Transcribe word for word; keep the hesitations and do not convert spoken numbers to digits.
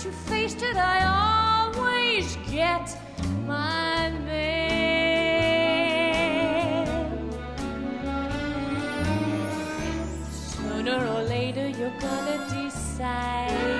you faced it, I always get my man. Sooner or later you're gonna decide